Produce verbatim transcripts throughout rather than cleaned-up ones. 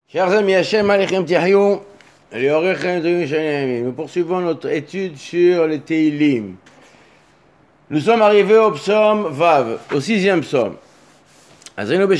Chers amis, Hachem Alechem Tihyou, nous poursuivons notre étude sur les Teilim. Nous sommes arrivés au psaume Vav, au sixième psaume. Donc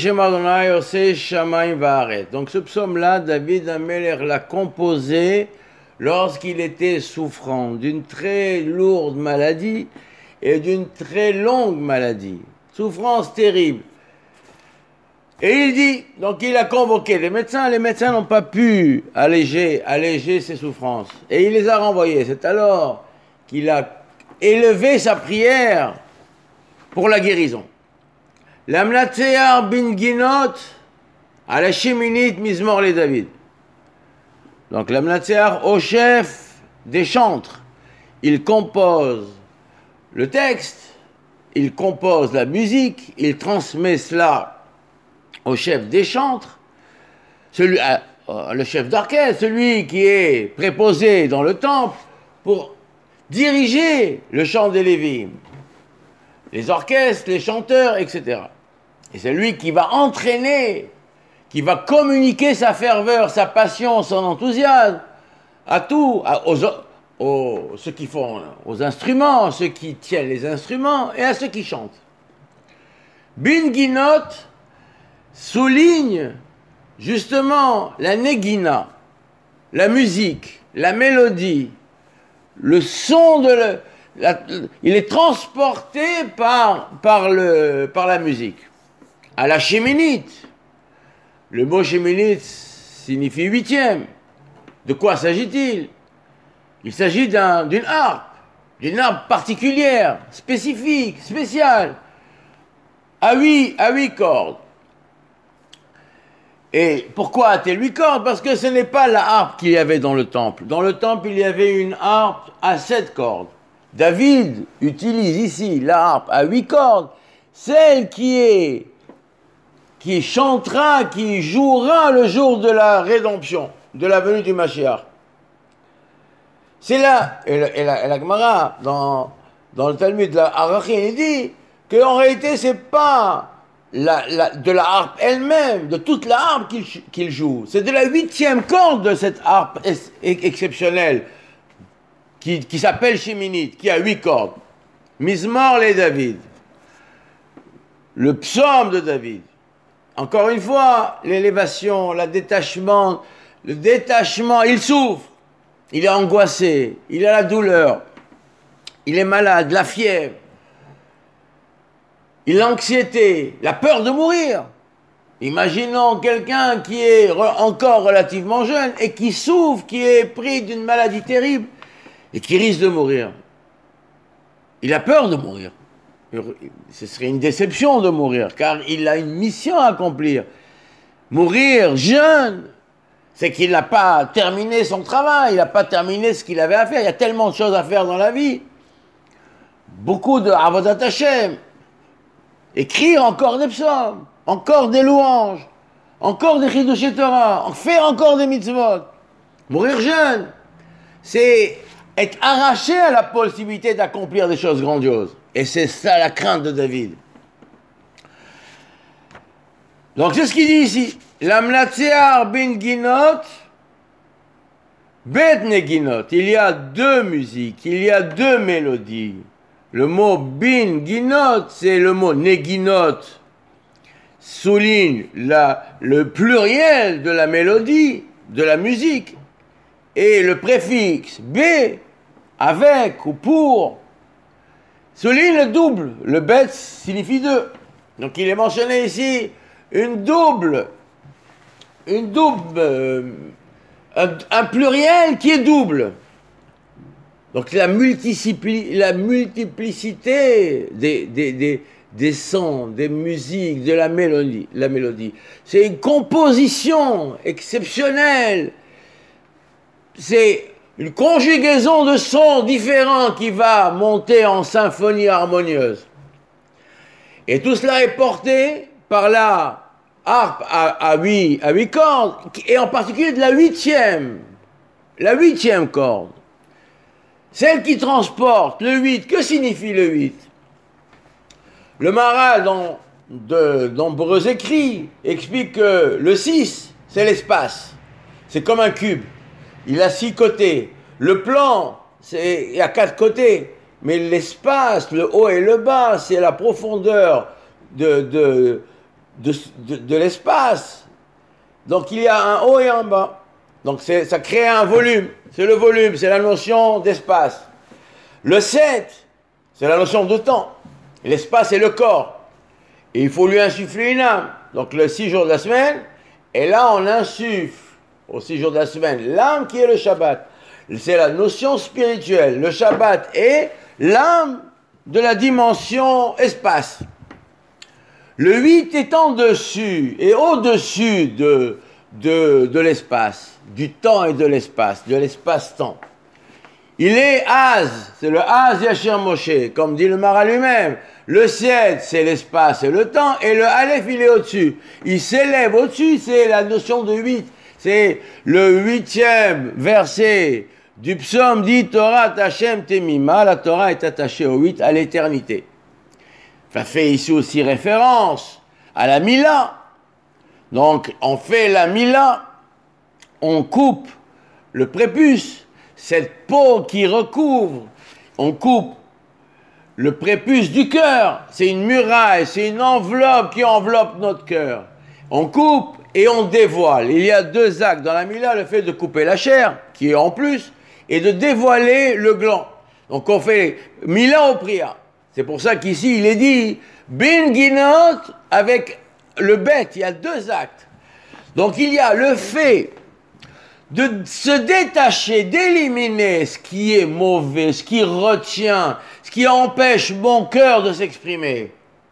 ce psaume-là, David Amelech l'a composé lorsqu'il était souffrant d'une très lourde maladie et d'une très longue maladie. Souffrance terrible. Et il dit, donc il a convoqué les médecins, les médecins n'ont pas pu alléger, alléger ses souffrances. Et il les a renvoyés. C'est alors qu'il a élevé sa prière pour la guérison. L'amlatsear bin Ginot à la Sheminit Mizmor le David. Donc l'amlatsear au chef des chantres, il compose le texte, il compose la musique, il transmet cela au chef des chantres, celui, euh, le chef d'orchestre, celui qui est préposé dans le temple pour diriger le chant des Lévim, les orchestres, les chanteurs, et cetera. Et c'est lui qui va entraîner, qui va communiquer sa ferveur, sa passion, son enthousiasme à tous, à, aux, aux, ceux qui font, aux instruments, ceux qui tiennent les instruments et à ceux qui chantent. Bin Ginot souligne justement la negina, la musique, la mélodie, le son de le, la, il est transporté par, par, le, par la musique. À la Sheminit, le mot Sheminit signifie huitième. De quoi s'agit-il? Il s'agit d'un, d'une harpe, d'une harpe particulière, spécifique, spéciale, à huit, à huit cordes. Et pourquoi a-t-elle huit cordes? Parce que ce n'est pas la harpe qu'il y avait dans le temple. Dans le temple, il y avait une harpe à sept cordes. David utilise ici la harpe à huit cordes, celle qui est, qui chantera, qui jouera le jour de la rédemption, de la venue du Mashiach. C'est là, et la, et la, et la Gemara, dans, dans le Talmud de la Arachim, il dit qu'en réalité, c'est pas La, la, de la harpe elle-même, de toute la harpe qu'il, qu'il joue. C'est de la huitième corde de cette harpe ex- exceptionnelle qui, qui s'appelle Sheminit, qui a huit cordes. Mizmor le David, le psaume de David. Encore une fois, l'élévation, le détachement, le détachement, il souffre, il est angoissé, il a la douleur, il est malade, la fièvre. L'anxiété, la peur de mourir. Imaginons quelqu'un qui est re- encore relativement jeune et qui souffre, qui est pris d'une maladie terrible et qui risque de mourir. Il a peur de mourir. Ce serait une déception de mourir, car il a une mission à accomplir. Mourir jeune, c'est qu'il n'a pas terminé son travail, il n'a pas terminé ce qu'il avait à faire. Il y a tellement de choses à faire dans la vie. Beaucoup de Avodat Hashem. Écrire encore des psaumes, encore des louanges, encore des Chidushei Torah, faire encore des mitzvot. Mourir jeune, c'est être arraché à la possibilité d'accomplir des choses grandioses. Et c'est ça la crainte de David. Donc c'est ce qu'il dit ici. L'amlatsear bin Ginot, bet neginot. Il y a deux musiques, il y a deux mélodies. Le mot bin ginot, c'est le mot neginot, souligne la, le pluriel de la mélodie, de la musique, et le préfixe b, avec ou pour, souligne le double. Le bet signifie deux. Donc il est mentionné ici une double, une double, euh, un, un pluriel qui est double. Donc la, multipli- la multiplicité des, des, des, des sons, des musiques, de la mélodie, la mélodie. C'est une composition exceptionnelle. C'est une conjugaison de sons différents qui va monter en symphonie harmonieuse. Et tout cela est porté par la harpe à, à, huit, à huit cordes, et en particulier de la huitième, la huitième corde. Celle qui transporte le huit, que signifie le huit? Le Maharal, dans de nombreux écrits, explique que le six c'est l'espace. C'est comme un cube. Il a six côtés. Le plan, c'est, il y a quatre côtés. Mais l'espace, le haut et le bas, c'est la profondeur de, de, de, de, de l'espace. Donc il y a un haut et un bas. Donc c'est, ça crée un volume. C'est le volume, c'est la notion d'espace. Le sept, c'est la notion de temps. L'espace est le corps. Et il faut lui insuffler une âme. Donc le six jours de la semaine, et là on insuffle aux six jours de la semaine l'âme qui est le Shabbat. C'est la notion spirituelle. Le Shabbat est l'âme de la dimension espace. Le huit est en dessus et au-dessus de, de, de l'espace, du temps et de l'espace, de l'espace-temps. Il est Az, c'est le Az Yashir Moshe, comme dit le Mara lui-même. Le sept, c'est l'espace et le temps, et le Aleph, il est au-dessus. Il s'élève au-dessus, c'est la notion de huit. C'est le huitième verset du psaume dit Torah Tachem Temima, la Torah est attachée au huit, à l'éternité. Ça fait ici aussi référence à la Mila. Donc, on fait la Mila, on coupe le prépuce, cette peau qui recouvre, on coupe le prépuce du cœur, c'est une muraille, c'est une enveloppe qui enveloppe notre cœur. On coupe et on dévoile. Il y a deux actes dans la Mila, le fait de couper la chair, qui est en plus, et de dévoiler le gland. Donc on fait Mila au Priya. C'est pour ça qu'ici il est dit Bin Ginot avec le bête, il y a deux actes. Donc il y a le fait de se détacher, d'éliminer ce qui est mauvais, ce qui retient, ce qui empêche mon cœur de s'exprimer.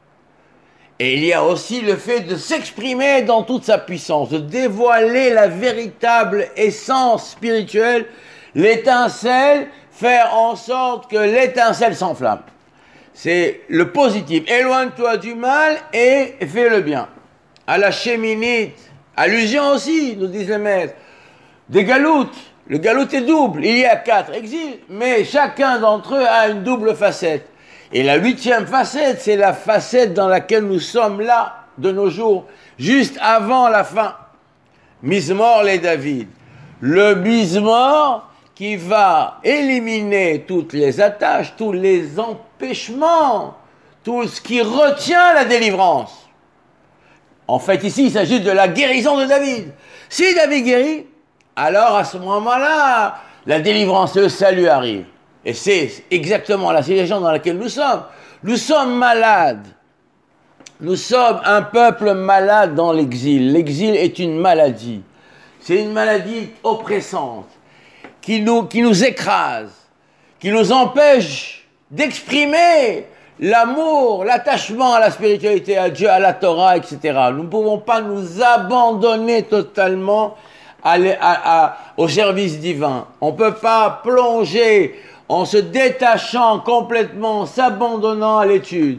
Et il y a aussi le fait de s'exprimer dans toute sa puissance, de dévoiler la véritable essence spirituelle, l'étincelle, faire en sorte que l'étincelle s'enflamme. C'est le positif. Éloigne-toi du mal et fais le bien. À la Sheminite, allusion aussi, nous disent les maîtres, des galoutes. Le galoute est double. Il y a quatre exils, mais chacun d'entre eux a une double facette. Et la huitième facette, c'est la facette dans laquelle nous sommes là, de nos jours, juste avant la fin. Mizmor les David. Le Mizmor qui va éliminer toutes les attaches, tous les empêchements, tout ce qui retient la délivrance. En fait, ici, il s'agit de la guérison de David. Si David guérit, alors à ce moment-là, la délivrance, le salut arrive. Et c'est exactement la situation dans laquelle nous sommes. Nous sommes malades. Nous sommes un peuple malade dans l'exil. L'exil est une maladie. C'est une maladie oppressante qui nous, qui nous écrase, qui nous empêche d'exprimer l'amour, l'attachement à la spiritualité, à Dieu, à la Torah, et cetera. Nous ne pouvons pas nous abandonner totalement à, à, à, au service divin. On ne peut pas plonger en se détachant complètement, en s'abandonnant à l'étude.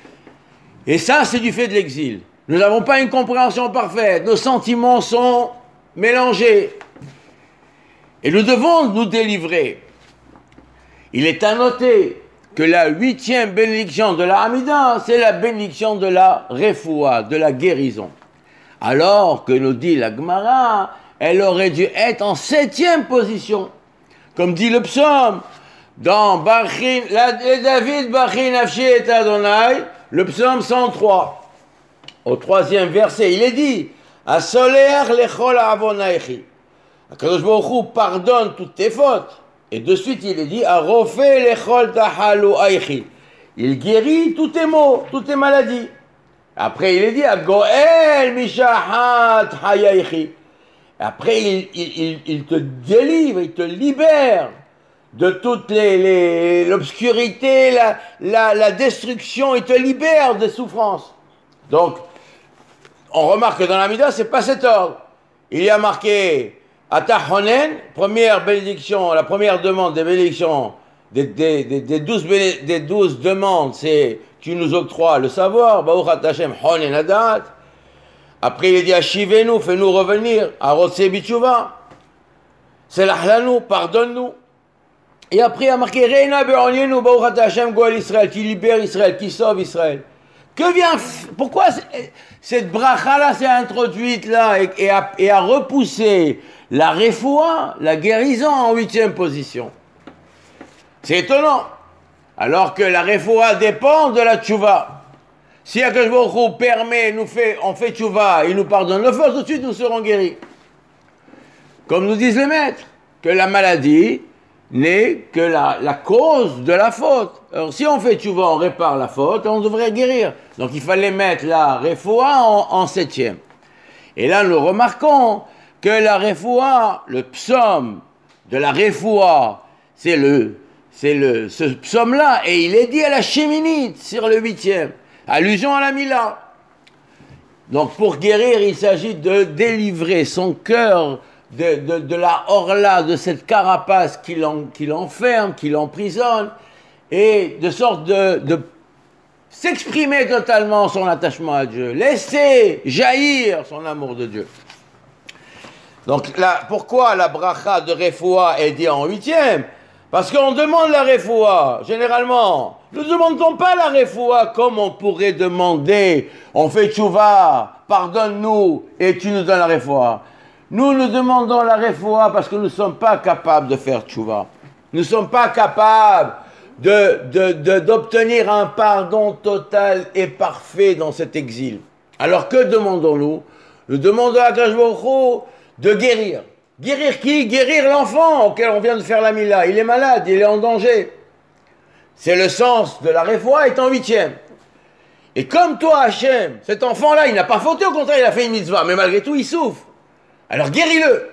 Et ça, c'est du fait de l'exil. Nous n'avons pas une compréhension parfaite. Nos sentiments sont mélangés. Et nous devons nous délivrer. Il est à noter que la huitième bénédiction de la Hamida, c'est la bénédiction de la Refoua, de la guérison. Alors que nous dit la Gemara, elle aurait dû être en septième position. Comme dit le psaume, dans Bachin, la, David Bachin Nafshi et Adonai, le psaume cent trois, au troisième verset, il est dit Asoleach lechol avonaichi. Akadosh Baruch Hu pardonne toutes tes fautes. Et de suite, il est dit Arofe lechol tahalu aichi. Il guérit tous tes maux, toutes tes maladies. Après, il est dit Agoel mishahat hayaichi. Après, il, il, il, il te délivre, il te libère de toute les, les, l'obscurité, la, la, la destruction, il te libère des souffrances. Donc, on remarque que dans la Mida, ce n'est pas cet ordre. Il y a marqué Atahonen, première bénédiction, la première demande des bénédictions, des, des, des, des, douze, béné, des douze demandes, c'est tu nous octroies le savoir, Baruch Hashem Honen Adat. Après, il dit Ashivenu, fais-nous revenir, Arotse Bichuva, Selahlanu, pardonne-nous. Et après, il a marqué Reina Be'onienu, Baruch Hashem Goel Israël, qui libère Israël, qui sauve Israël. Que vient, pourquoi cette bracha-là s'est introduite là et, et, a, et a repoussé la réfoua, la guérison en huitième position? C'est étonnant. Alors que la réfoua dépend de la tchouva. Si Akadosh Baruch Hu permet, nous fait, on fait tchouva, il nous pardonne le fort, tout de suite nous serons guéris. Comme nous disent les maîtres, que la maladie n'est que la, la cause de la faute. Alors si on fait tchouva, on répare la faute, on devrait guérir. Donc il fallait mettre la réfoua en, en septième. Et là nous remarquons que la réfoua, le psaume de la réfoua, c'est le, c'est le, ce psaume-là, et il est dit à la Sheminite sur le huitième. Allusion à la Mila. Donc pour guérir, il s'agit de délivrer son cœur de, de, de la orla, de cette carapace qui, l'en, qui l'enferme, qui l'emprisonne, et de sorte de, de s'exprimer totalement son attachement à Dieu, laisser jaillir son amour de Dieu. Donc là, pourquoi la bracha de Refoua est dit en huitième? Parce qu'on demande la Refoua, généralement. Nous ne demandons pas la Refoua comme on pourrait demander, on fait tchouva, pardonne-nous et tu nous donnes la Refoua. Nous nous demandons la Refoua parce que nous ne sommes pas capables de faire tchouva. Nous ne sommes pas capables de, de, de, d'obtenir un pardon total et parfait dans cet exil. Alors que demandons-nous? Nous demandons à Akadosh Baruch Hu de guérir. Guérir qui? Guérir l'enfant auquel on vient de faire la mila. Il est malade, il est en danger. C'est le sens de la réfoua est en huitième. Et comme toi, Hachem, cet enfant-là, il n'a pas fauté, au contraire, il a fait une mitzvah, mais malgré tout, il souffre. Alors guéris-le.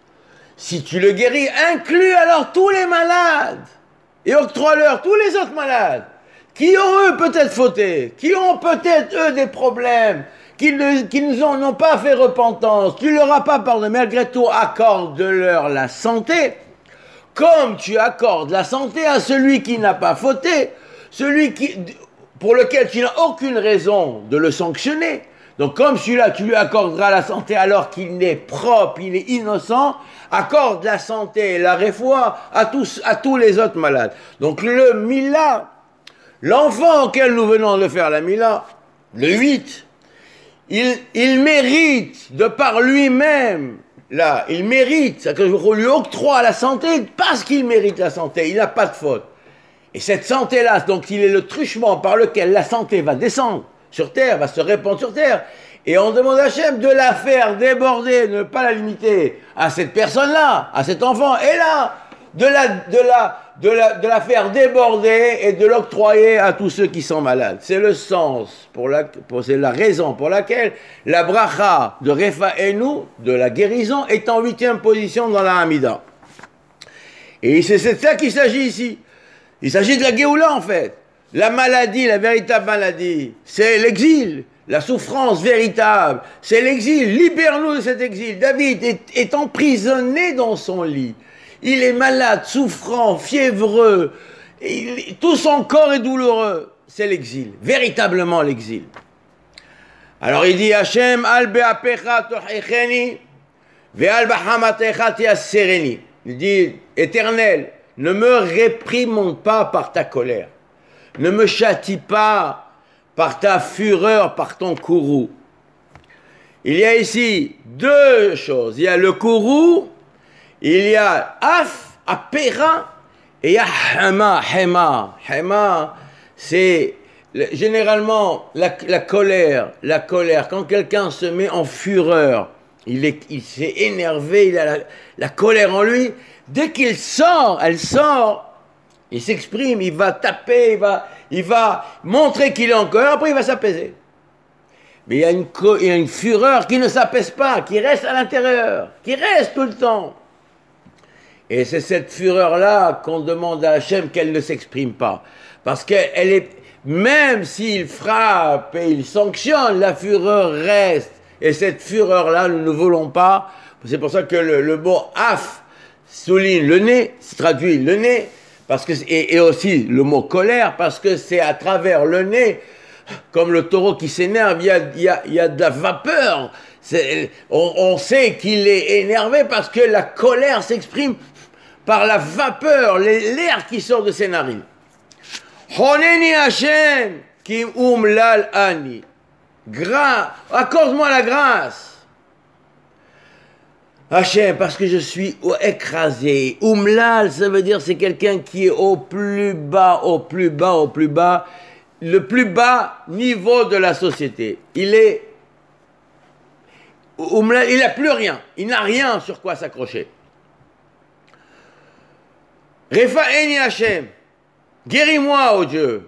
Si tu le guéris, inclus alors tous les malades et octroie-leur tous les autres malades qui ont eux peut-être fauté, qui ont peut-être eux des problèmes, qui ne qui nous ont, n'ont pas fait repentance, tu ne leur as pas pardonné, malgré tout, accorde-leur la santé, comme tu accordes la santé à celui qui n'a pas fauté, celui qui, pour lequel tu n'as aucune raison de le sanctionner. Donc comme celui-là, tu lui accorderas la santé alors qu'il est propre, il est innocent, accorde la santé et la réfoua à tous, à tous les autres malades. Donc le Mila, l'enfant auquel nous venons de faire la Mila, le huit, il, il mérite, de par lui-même, là, il mérite, c'est que je lui octroie la santé parce qu'il mérite la santé, il n'a pas de faute. Et cette santé-là, donc il est le truchement par lequel la santé va descendre sur terre, va se répandre sur terre, et on demande à Hachem de la faire déborder, ne pas la limiter à cette personne-là, à cet enfant, et là, de la, de la, de la, de la faire déborder et de l'octroyer à tous ceux qui sont malades. C'est le sens, pour la, pour, c'est la raison pour laquelle la bracha de Refaenu, de la guérison, est en huitième position dans la Hamida. Et c'est, c'est ça qu'il s'agit ici. Il s'agit de la Géoula en fait. La maladie, la véritable maladie, c'est l'exil, la souffrance véritable, c'est l'exil. Libère-nous de cet exil. David est, est emprisonné dans son lit. Il est malade, souffrant, fiévreux. Il, tout son corps est douloureux. C'est l'exil, véritablement l'exil. Alors il dit Hachem, al be'apecha tochecheni, ve'al b'hamatecha tiassereni. Il dit, Éternel, ne me réprimande pas par ta colère. Ne me châtie pas par ta fureur, par ton courroux. Il y a ici deux choses. Il y a le courroux, il y a af, apéra, et il y a hema, hema. Hema, c'est généralement la, la colère. La colère, quand quelqu'un se met en fureur, il, est, il s'est énervé, il a la, la colère en lui. Dès qu'il sort, elle sort, il s'exprime, il va taper, il va, il va montrer qu'il est en colère, après il va s'apaiser. Mais il y a une, il y a une fureur qui ne s'apaise pas, qui reste à l'intérieur, qui reste tout le temps. Et c'est cette fureur-là qu'on demande à Hachem qu'elle ne s'exprime pas. Parce qu'elle est, même s'il frappe et il sanctionne, la fureur reste. Et cette fureur-là, nous ne voulons pas. C'est pour ça que le, le mot af souligne le nez, se traduit le nez, parce que, et, et aussi le mot colère, parce que c'est à travers le nez, comme le taureau qui s'énerve, il y a, il y a, il y a de la vapeur. C'est, on, on sait qu'il est énervé parce que la colère s'exprime par la vapeur, les, l'air qui sort de ses narines. Honeni Hachem, Kim umlal ani. Grâce, accorde-moi la grâce. Hachem, parce que je suis écrasé. Umlal, ça veut dire c'est quelqu'un qui est au plus bas, au plus bas, au plus bas, le plus bas niveau de la société. Il est umlal, il n'a plus rien. Il n'a rien sur quoi s'accrocher. Refa'eni Hachem, guéris-moi, ô Dieu.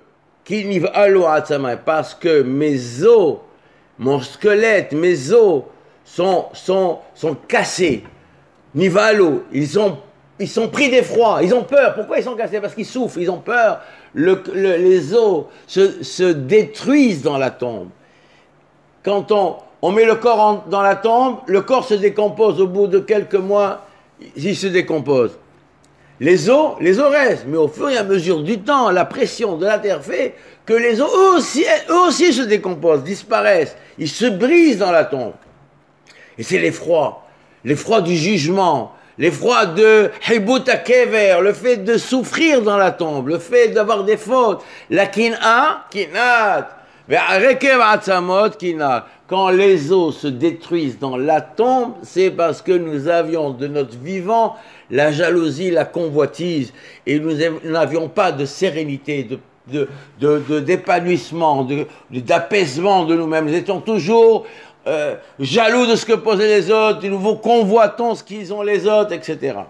Parce que mes os, mon squelette, mes os sont, sont, sont cassés. Nivalo, ils sont, ils sont pris d'effroi, ils ont peur. Pourquoi ils sont cassés? Parce qu'ils souffrent, ils ont peur. Le, le, les os se, se détruisent dans la tombe. Quand on, on met le corps en, dans la tombe, le corps se décompose. Au bout de quelques mois, il se décompose. Les os, les os restent, mais au fur et à mesure du temps, la pression de la terre fait que les os, eux aussi, eux aussi se décomposent, disparaissent, ils se brisent dans la tombe. Et c'est l'effroi, l'effroi du jugement, l'effroi de Hibut HaKever, le fait de souffrir dans la tombe, le fait d'avoir des fautes, la kin'a, kin'at, ve'arekev atzamot, kin'at. Quand les os se détruisent dans la tombe, c'est parce que nous avions de notre vivant la jalousie, la convoitise, et nous n'avions pas de sérénité, de, de, de, de, d'épanouissement, de, de, d'apaisement de nous-mêmes. Nous étions toujours euh, jaloux de ce que posaient les autres, et nous convoitons ce qu'ils ont les autres, et cetera.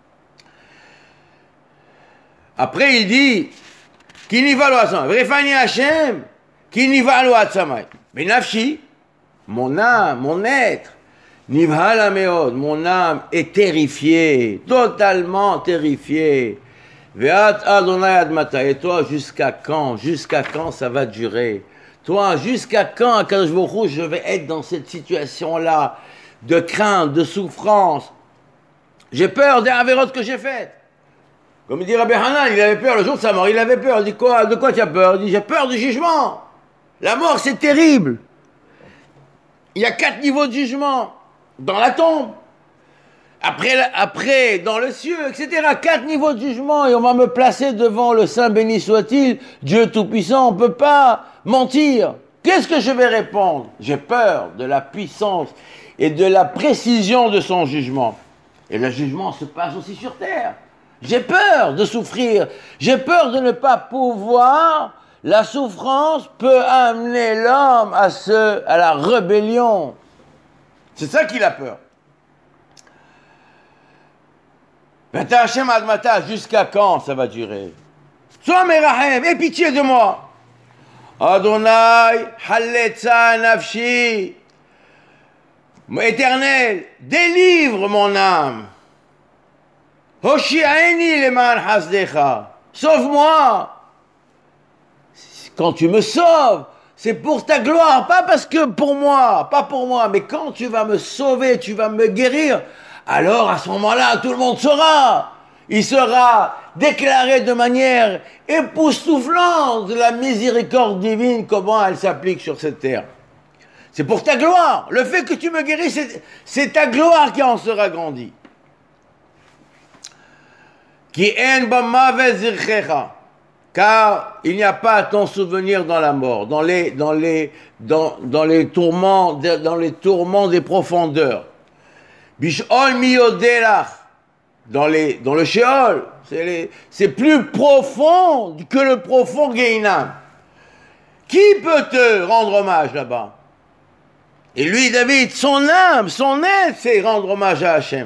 Après, il dit, Ki niva lo atzamai, Refani Hashem, Ki niva lo atzamai, Benafshi, mon âme, mon être, Nivhala meod, mon âme est terrifiée, totalement terrifiée. Ve'at Adonai admata, et toi, jusqu'à quand, jusqu'à quand ça va durer? Toi, jusqu'à quand, Akadosh Baruch Hu, je vais être dans cette situation-là de crainte, de souffrance? J'ai peur des avérotes que j'ai faites. Comme il dit Rabbi Hanan, il avait peur le jour de sa mort, il avait peur. Il dit quoi? De quoi tu as peur? Il dit, j'ai peur du jugement. La mort, c'est terrible. Il y a quatre niveaux de jugement. Dans la tombe, après, après dans le ciel, et cetera. Quatre niveaux de jugement, et on va me placer devant le Saint béni soit-il, Dieu Tout-Puissant, on ne peut pas mentir. Qu'est-ce que je vais répondre? J'ai peur de la puissance et de la précision de son jugement. Et le jugement se passe aussi sur terre. J'ai peur de souffrir, j'ai peur de ne pas pouvoir. La souffrance peut amener l'homme à, ce, à la rébellion. C'est ça qu'il a peur. Bata Hashem Admata, jusqu'à quand ça va durer? Sois Merahem, aie pitié de moi. Adonai, Halletza Nafshi, Éternel, délivre mon âme. Hoshi'aini leman hasdecha, sauve-moi. Quand tu me sauves, c'est pour ta gloire, pas parce que pour moi, pas pour moi, mais quand tu vas me sauver, tu vas me guérir, alors à ce moment-là, tout le monde saura. Il sera déclaré de manière époustouflante de la miséricorde divine, comment elle s'applique sur cette terre. C'est pour ta gloire. Le fait que tu me guéris, c'est, c'est ta gloire qui en sera grandie. Ki en b'mavet zirchecha. Car il n'y a pas ton souvenir dans la mort, dans les, dans les, dans, dans les tourments, dans les tourments des profondeurs. Bishol miyodelach, dans les, dans le Sheol, c'est, les, c'est plus profond que le profond Gehinam. Qui peut te rendre hommage là-bas? Et lui, David, son âme, son être, c'est rendre hommage à Hachem.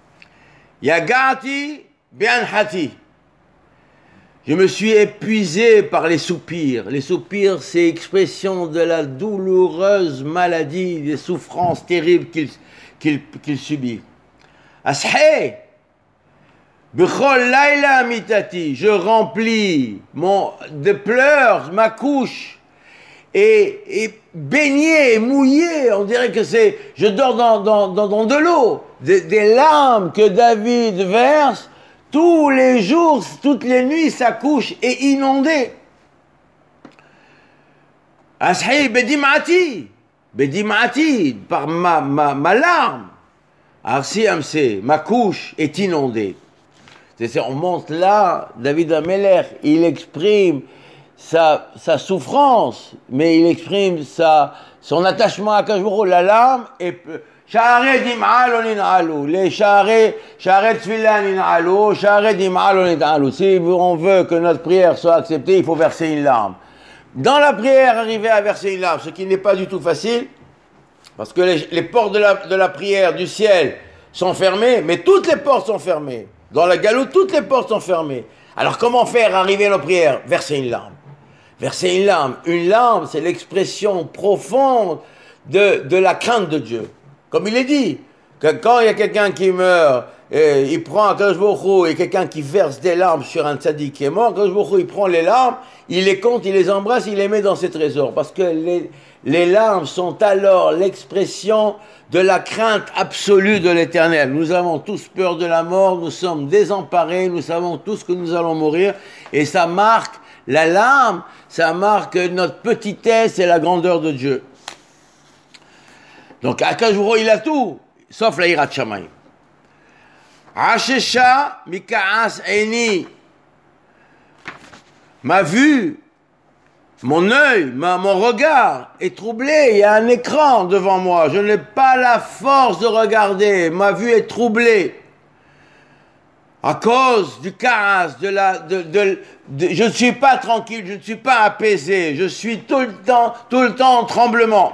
Yagati bianhati. Je me suis épuisé par les soupirs. Les soupirs, c'est expression de la douloureuse maladie, des souffrances terribles qu'il, qu'il, qu'il subit. Ashé, b'chol laila mitati, je remplis mon, de pleurs ma couche et, et baigné, et mouillé. On dirait que c'est, je dors dans, dans, dans, dans de l'eau, des, des larmes que David verse. Tous les jours, toutes les nuits, sa couche est inondée. Ashi bedimati, bedimati, par ma, ma, ma larme. Arsi amse, ma couche est inondée. C'est, on monte là, David Ameler, il exprime sa, sa souffrance, mais il exprime sa, son attachement à Akadosh Baruch Hu. La larme est... Sha'arei dim'a lo nin'alu, les sha'arei tefila nin'alu, sha'arei dim'a lo nin'alu. Si on veut que notre prière soit acceptée, il faut verser une larme. Dans la prière, arriver à verser une larme, ce qui n'est pas du tout facile, parce que les, les portes de la, de la prière du ciel sont fermées, mais toutes les portes sont fermées. Dans la galoute, toutes les portes sont fermées. Alors comment faire arriver à nos prières? Verser une larme. Verser une larme. Une larme, c'est l'expression profonde de, de la crainte de Dieu. Comme il est dit, que quand il y a quelqu'un qui meurt, et il prend un Akadosh Baruch Hu, et quelqu'un qui verse des larmes sur un tzaddik qui est mort, Akadosh Baruch Hu, il prend les larmes, il les compte, il les embrasse, il les met dans ses trésors. Parce que les, les larmes sont alors l'expression de la crainte absolue de l'Éternel. Nous avons tous peur de la mort, nous sommes désemparés, nous savons tous que nous allons mourir, et ça marque, la larme, ça marque notre petitesse et la grandeur de Dieu. Donc, Akadosh Baruch Hu, il a tout, sauf la Yirat Shamayim. Ashesha mika'as eini. Ma vue, mon œil, ma, mon regard est troublé. Il y a un écran devant moi. Je n'ai pas la force de regarder. Ma vue est troublée. À cause du ka'as, de la, de, de, de, je ne suis pas tranquille, je ne suis pas apaisé. Je suis tout le temps, tout le temps en tremblement.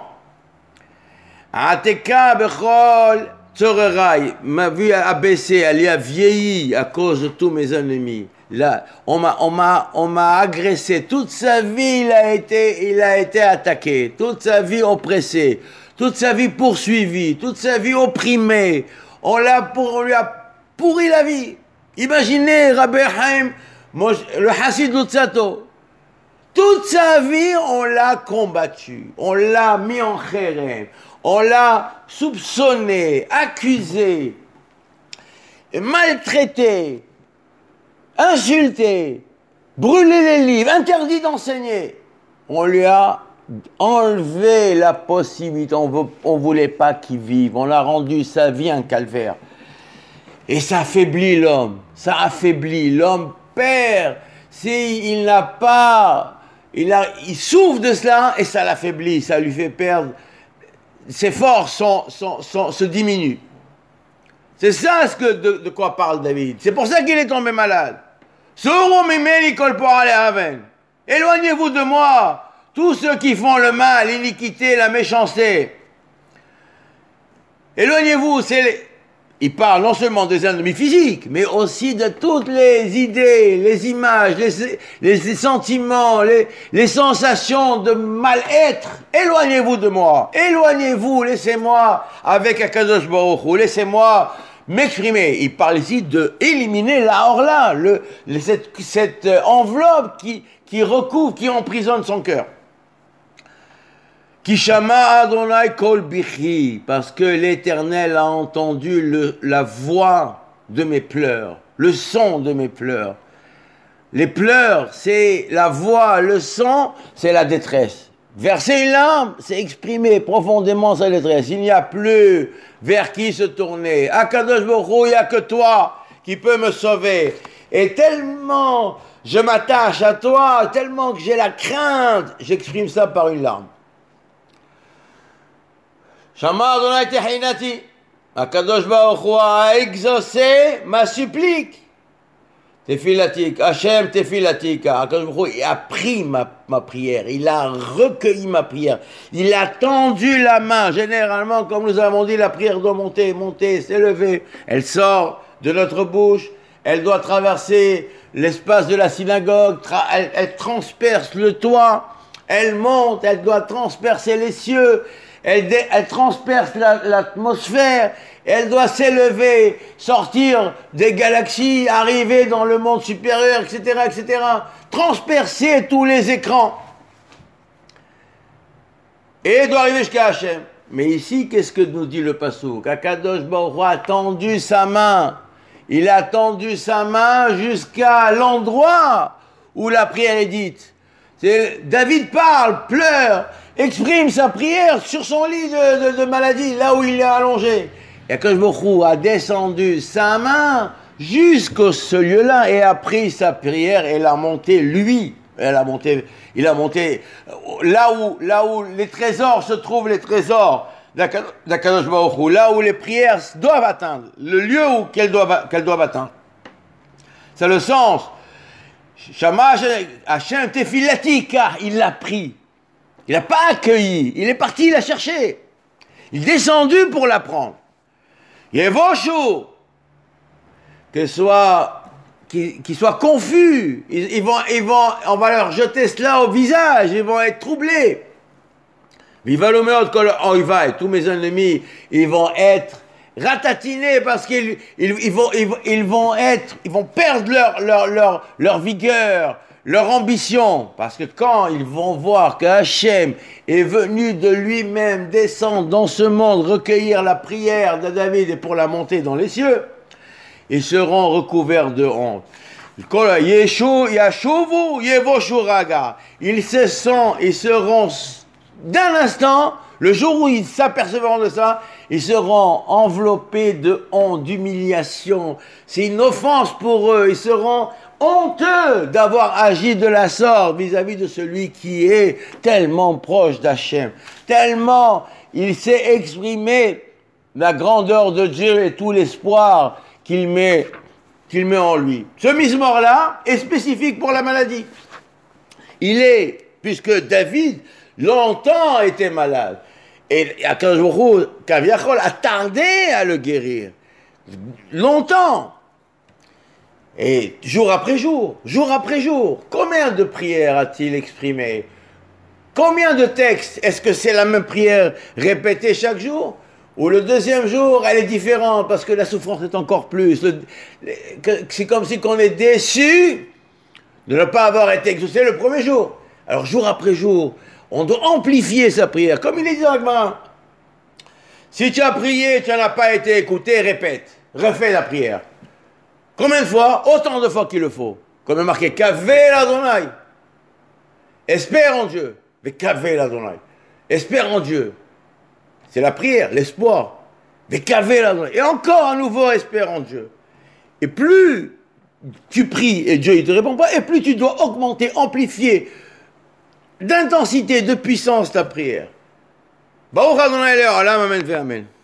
Ateka bechol tzorerai, ma vue a baissé, elle a vieilli à cause de tous mes ennemis. Là, on m'a, on m'a, on m'a agressé. Toute sa vie, il a été, il a été attaqué. Toute sa vie oppressé. Toute sa vie poursuivi. Toute sa vie opprimé. On l'a, pour, on lui a pourri la vie. Imaginez Rabbi Haim, le Hassid Lutzato. Toute sa vie, on l'a combattu. On l'a mis en chérem. On l'a soupçonné, accusé, maltraité, insulté, brûlé les livres, interdit d'enseigner. On lui a enlevé la possibilité, on ne voulait pas qu'il vive, on a rendu sa vie un calvaire. Et ça affaiblit l'homme, ça affaiblit, l'homme perd, s'il n'a pas, il, a, il souffre de cela et ça l'affaiblit, ça lui fait perdre. Ses forces sont, sont, sont, se diminuent. C'est ça ce que, de, de quoi parle David. C'est pour ça qu'il est tombé malade. Éloignez-vous de moi, tous ceux qui font le mal, l'iniquité, la méchanceté. Éloignez-vous. C'est les... Il parle non seulement des ennemis physiques, mais aussi de toutes les idées, les images, les, les, les sentiments, les, les sensations de mal-être. Éloignez-vous de moi. Éloignez-vous. Laissez-moi avec Akadosh Baruch Hu. Laissez-moi m'exprimer. Il parle ici de éliminer la horla, le, le, cette, cette enveloppe qui, qui recouvre, qui emprisonne son cœur. Kishama Adonai Kol Bichi, parce que l'Éternel a entendu le, la voix de mes pleurs, le son de mes pleurs. Les pleurs, c'est la voix, le son, c'est la détresse. Verser une larme, c'est exprimer profondément sa détresse. Il n'y a plus vers qui se tourner. Akadosh Baruch Hu, il n'y a que toi qui peux me sauver. Et tellement je m'attache à toi, tellement que j'ai la crainte, j'exprime ça par une larme. Shama Adonai Tehinati, Akadosh Baruch Hu a exaucé ma supplique. Tefilatik, Hachem Tefilatik, Akadosh Baruch Hu a pris ma, ma prière, il a recueilli ma prière, il a tendu la main. Généralement, comme nous avons dit, la prière doit monter, monter, s'élever. Elle sort de notre bouche, elle doit traverser l'espace de la synagogue, tra- elle, elle transperce le toit, elle monte, elle doit transpercer les cieux. Elle, dé, elle transperce la, l'atmosphère, elle doit s'élever, sortir des galaxies, arriver dans le monde supérieur, et cetera, et cetera. Transpercer tous les écrans. Et elle doit arriver jusqu'à Hachem. Mais ici, qu'est-ce que nous dit le Passouk? Akadosh Baruch Hu a tendu sa main. Il a tendu sa main jusqu'à l'endroit où la prière est dite. C'est, David parle, pleure, exprime sa prière sur son lit de, de, de maladie, là où il est allongé. Et Akadosh Baruch Hu a descendu sa main jusqu'à ce lieu-là et a pris sa prière et l'a montée lui. Elle a monté, il a monté là où, là où les trésors se trouvent, les trésors d'Akadosh Baruch Hu, là où les prières doivent atteindre, le lieu où qu'elles doivent, qu'elles doivent atteindre. C'est le sens. Shama Hashem Tefilati, car il l'a pris. Il n'a pas accueilli. Il est parti, il l'a cherché. Il est descendu pour l'apprendre. Yevoshu, que soit Qu'ils, qu'ils soient confus, ils, ils vont, ils vont, on va leur jeter cela au visage, ils vont être troublés. Viva l'homéote, quand il va, et tous mes ennemis, ils vont être ratatinés parce qu'ils ils, ils vont, ils, ils vont être, ils vont perdre leur, leur, leur, leur vigueur, leur ambition, parce que quand ils vont voir que Hachem est venu de lui-même descendre dans ce monde, recueillir la prière de David et pour la monter dans les cieux, ils seront recouverts de honte. Ils se sont, ils seront d'un instant, le jour où ils s'apercevront de ça, ils seront enveloppés de honte, d'humiliation. C'est une offense pour eux. Ils seront honteux d'avoir agi de la sorte vis-à-vis de celui qui est tellement proche d'Hachem. Tellement il s'est exprimé la grandeur de Dieu et tout l'espoir qu'il met, qu'il met en lui. Ce mismor-là est spécifique pour la maladie. Il est, puisque David, longtemps était malade, et Akadosh Baruch Hu, Kaviachol, a tardé à le guérir. Longtemps. Et jour après jour, jour après jour, combien de prières a-t-il exprimé? Combien de textes? Est-ce que c'est la même prière répétée chaque jour? Ou le deuxième jour, elle est différente parce que la souffrance est encore plus. Le, c'est comme si on est déçu de ne pas avoir été exaucé le premier jour. Alors jour après jour, on doit amplifier sa prière. Comme il est dit dans l'Agma. Si tu as prié, tu n'as pas été écouté, répète. Refais la prière. Combien de fois? Autant de fois qu'il le faut. Comme est marqué, Kavé l'Adonai. Espère en Dieu. Mais Kavé l'Adonai. Espère en Dieu. C'est la prière, l'espoir. Mais Kavé l'Adonai. Et encore à nouveau, espère en Dieu. Et plus tu pries et Dieu ne te répond pas, et plus tu dois augmenter, amplifier d'intensité, de puissance ta prière. Baruch Adonai Eloheinu, Olam, Amen, Amen.